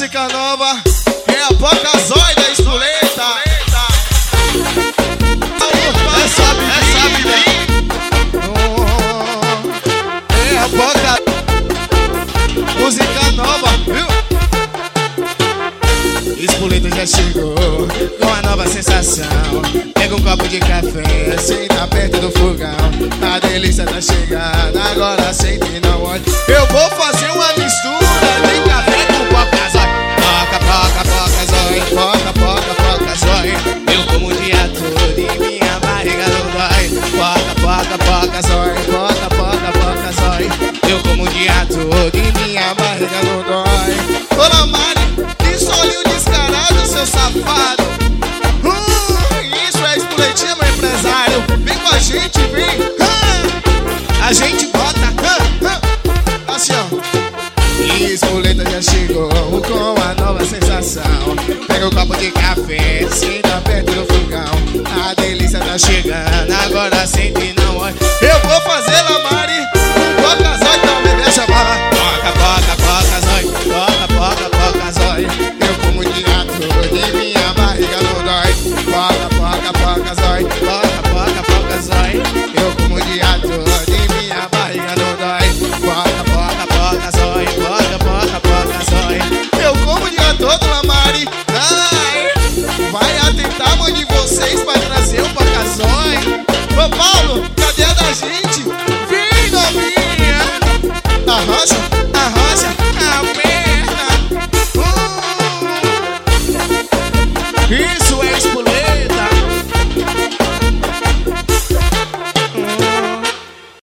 música nova é a Boca Zóia da Espoleta. Essa bebida é a Boca. Música nova, viu? Espoleta já chegou com a nova sensação. Pega um copo de café, senta perto do fogão. A delícia tá chegando, agora sente e não olhe. Eu vou fazer uma mistura de café com Boca Zóia. Boca, boca, boca zóia, boca, boca, boca zóia. Eu como o dia todo e minha barriga não dói. Boca, boca, boca zóia, boca, boca, boca zóia. Eu como o dia todo e minha barriga não dói. Ô Lamari, que solinho descarado, seu safado. Isso é Espoletinha, meu empresário. Vem com a gente, vem. A gente bota assim, ó. E Espoleta já chegou com a nova sensação. Pega um copo de café, senta perto do fogão. A delícia tá chegando, agora sente e não olha. Eu vou fazer, Lamari,